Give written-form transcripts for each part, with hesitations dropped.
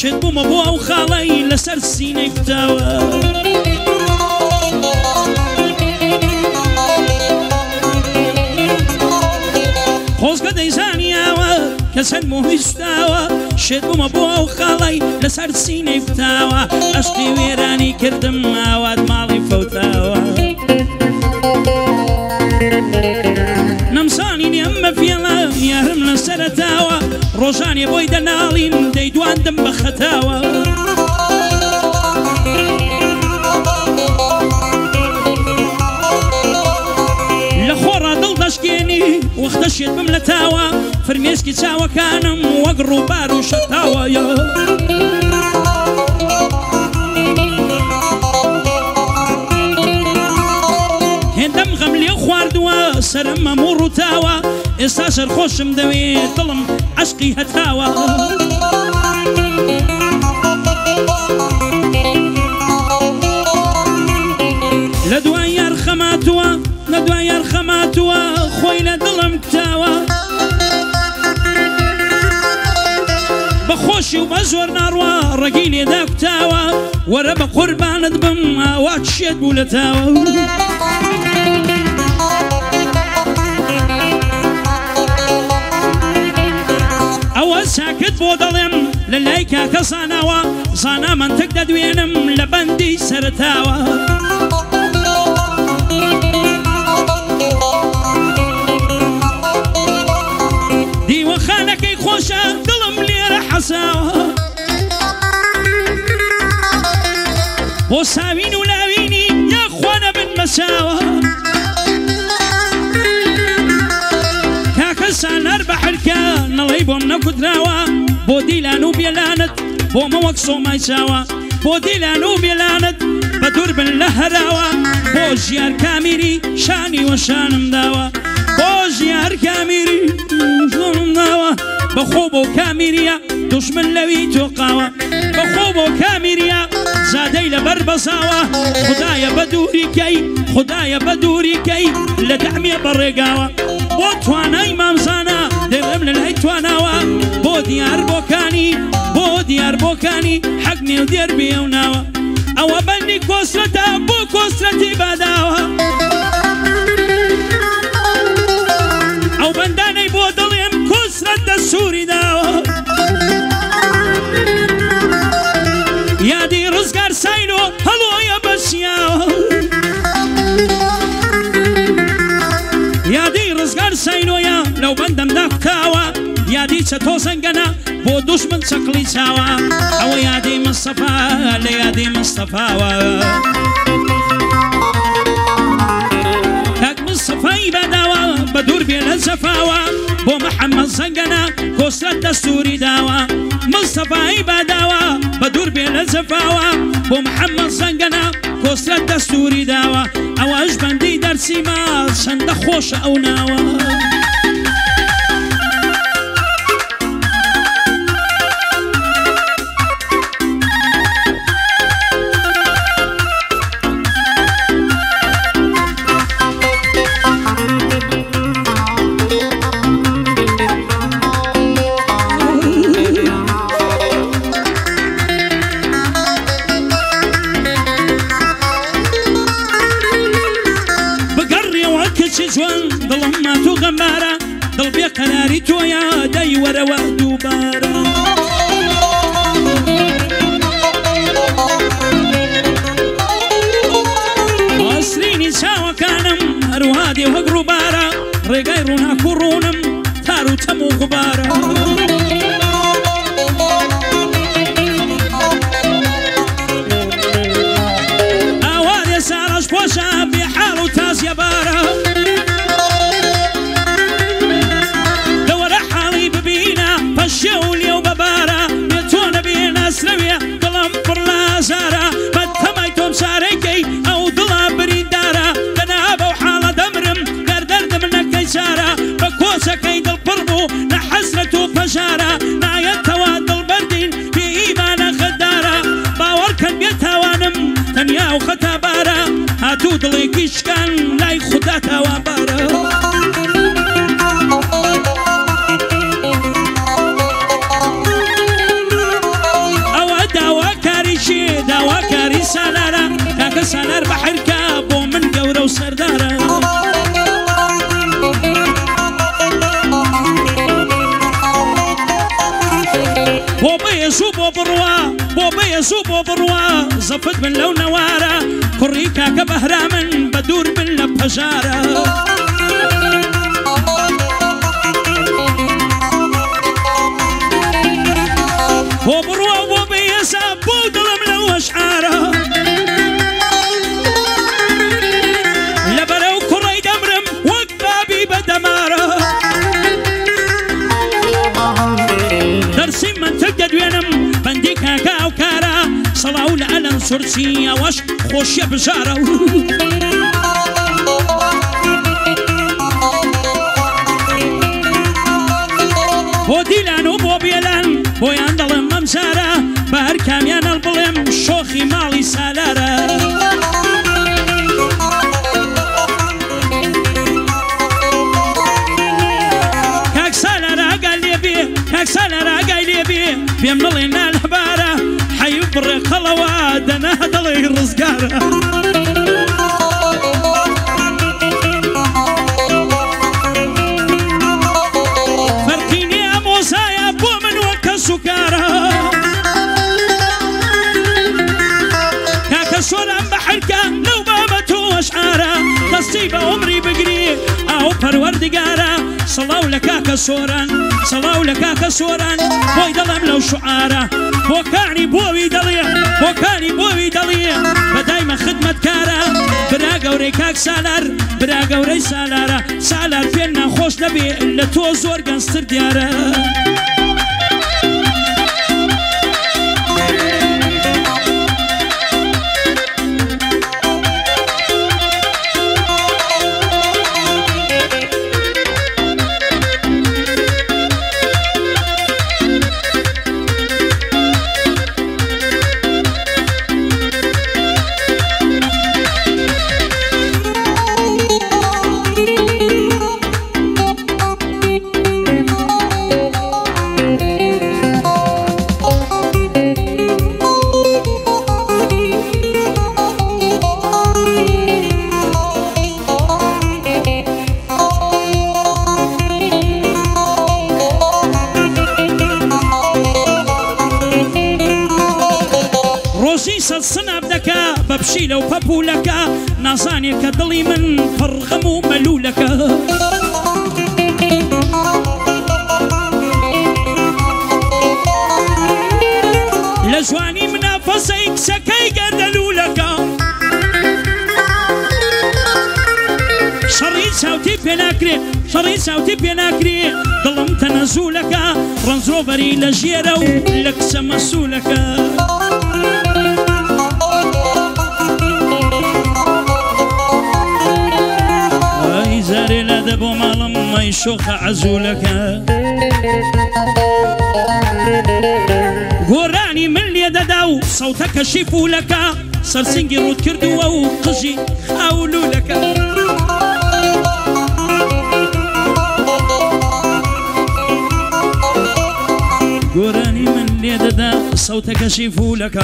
شێت بوومە بۆ ئەو خاڵەی لەسەر سینەی فتاوە خۆزگە دەیزانیاوە کە چەند مۆهیستاوە شێت بوومە بۆ ئەو خاڵەی لەسەر سینەی فتاوە عەشقی وێرانی کردم ئاوات ماڵی فەوتاوە نەمزانی ئەمە فێڵە یارم لە سەرەتاوە ڕۆژانێ بۆی دەناڵین دەیدواندم بە خەتاوە لە خۆڕا دڵ دەشکێنی وەختە شێت بم لە تاوە فرمێسکی چاوەکانم وەک ڕووبار و شەتاوەیە هێندەم غەم لێ خواردووە سەرم مەموو ڕووتاوە ئێستا سەرخۆشم دەوێت دڵم عەشقی هەتاوە لە دوای یار خەماتووە لە دوای یار خەماتووە خۆی لە دڵم کتاوە بەخۆشی و بە زۆر ناڕوە ڕەگی لێدا کوتاوە وەرە بە قوربانت بم ئاوات شێت بوو لە تاوە ئەوە ساکت بۆ دەڵێم لە لای کاکە زاناوە زانا منتەک دەدوێنم لە بەندی سەرتاوە دیوەخانەکەی خۆشە دڵم لێرە حەساوە بۆ ساوین و لاوینی یاخوانە بن مەساوە کاکە سالار بە حرکە نەڵەی بۆم نەکوتراوە بۆ دیلان و بێلانت بۆمە وەک سۆمای چاوە بۆ دیلان و بێلانت بە دوور بن لە هەراوە بۆ ژیار کامیری شانی وەشانم داوە بۆ ژیار کامیری شانم داوە بەخۆ بۆ کامیریە دوشمن لەوی تۆقاوە بەخۆ بۆ کامیریە زادەی لەبەر بەزاوە خدایە بە دووریکەی خدایە بە دووریکەی لە دەحمێ بەڕێگاوە بۆ توانای مامزانە دێڵم لە لای تواناوە بۆ دیار بۆکانی بۆ دیار بۆکانی حەق نێو دێر بێوناوە ئەوە بەندی کۆسرەتە بۆ کۆسرەتی باداوە ئەو بەندانەی بۆ دڵێم کۆسرەت دەسووری داوە یادی ڕزگار ساینۆ هەڵۆیە بەسیاوە یادی ڕزگار ساینۆیە لەو بەندەم داکتاوە یادی چەتۆ زەنگەنە بۆ دوشمن چەقلی چاوە ئەوە یادی مستەفا لە یادی مستەفاوە کاک مستەفای بەداوە بە دوور بێ لە زەفاوە بۆ محەممەد زەنگەنە کۆسرەت دەستوری داوە مستەفای بەداوە بە دوور بێ لە زەفاوە بۆ محەممەد زەنگەنە کۆسرەت دەستوری داوە ئەوەش بەندی دەرسیما چەندە خۆشە ئەو ناوە دڵم ماتوو غەمبارە دڵ بێ قەراری تۆیە دەی وەرەوە دووبارە ئاسرینی چاوەکانم هەروها دێ وەک ڕووبارە ڕێگای ڕووناک و ڕوونم تار و تەم و غوبارە ئاوادێ ساڕەش پۆشە بێ حاڵ و تازیە بارە شەولێ و بەبارە بێتۆ نەبێ ناسرەوێ دڵم پڕ لە ئازارە بە تەمای تۆم چارەکەی ئەو دڵە بریندارە بەنابە و حاڵە دەمرم گەردەردم نەکەی چارە بە کۆچەکەی دڵ پڕ بوو لە حەسرەت و پەژارە نایەتەوە دڵبەردین بێ ئیمانە خەدارە باوەڕکەن بێ تاوانم تەنیا و خەتابارە هاتوو دڵێکی شکان لای خودا تاوانبارە زفت من لو نوارة كريكا كبهرامن بدور من لبهجارة وبروا وبيسا بودلم لو أشعاره لبرو كري دمرم وقبابي بدماره درسي من تقد وينم بنديكا كاوكارا صلاو لألن سرسي وش خوش بجاره وديلان وبوبيلان بويان دلم ممسارة بهر كاميان البلم شوخي مالي سالارة كاك سالارة قال لي بيه كاك سالارة قال لي بيه بيملينا الحبارة حيبر خلوات انا هدلي الرزقارة سوران بحركة لو بابته أشعاره تصيب عمري بقري أو پروردگاره صلاو لكاك سوران صلاو لكاك سوران بوي دلم لو شعاره بوكاني بوي دليا بوكاني بوي دليا بدايما خدمة كاره برا قوري كاك سالار برا قوري سالاره سالار فينا خوش نبي إلا تو زور قنصر دياره ببشيلة وبابولك نازاني كدلي من فرغم وملولك لجواني منافسيك سكي قدلولك شريط ساوتي بيناكري شريط ساوتي بيناكري ظلم تنزولك رنزروبري لجيرو لك سمسولك زاري لا دبو مالم ما يشوخ عزولك قراني من لي دداو صوتك شيفو لك سرسنجي رود كردو وقجي خاولو لك قراني من لي دداو صوتك شيفو لك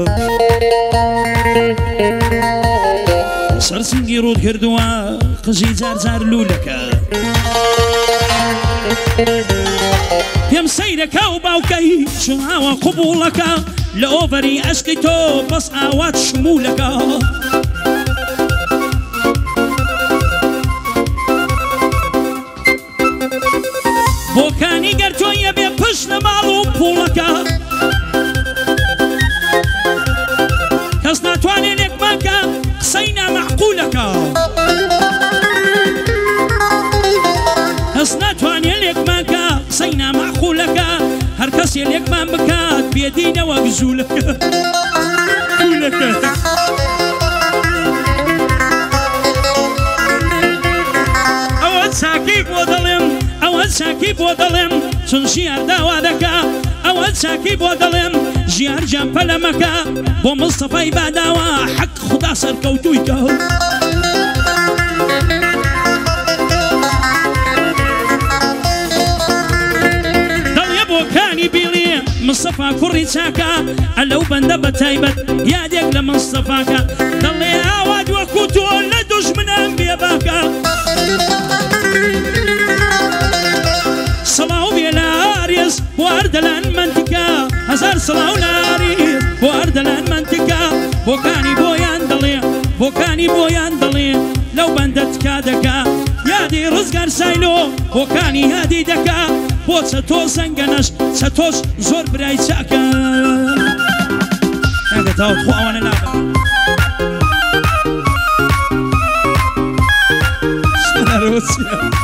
سرسنجي رود كردوا قجي زار زار لولك يم سيرك وباوكي شمعة وقبولك لأوفري أسكتو بس آوات شمولك بوكاني قرتو يبي بشن مالو بولك كسنا تواني لك ماكا قصينا معقولك قصنا تواني لك ماكا قصينا معقولك هركس يليك ما بكات بيدينا وقزولك قولك أود ساكيب وظلم أود ساكيب وظلم شنشيار داوادك أود ساكيب وظلم جيار جنب لمكا بو مصطفى بعداوا حق خدا سر كوتويك دل يبو كاني بيلي مصطفى كوري ساكا ألو بندا بتايبت يا ديك لمصطفاكا دل يا واد وكوتو لدوش من أنبيا باكا صلاو بيلاريس وارد الان منتكا هزار صلاو لاريس وارد الان منتكا بۆکانی بۆیان دەڵێ بۆکانی بۆیان دەڵێ لەو بەندە تکا دەکا یادی ڕزگار سایلۆ بۆکانی هادی دەکا بۆ چەتۆ زەنگەنەش چەتۆش زۆر برای چاکە ئەگەتاوت خۆ ئەوانە نابە شتە نەرۆچیە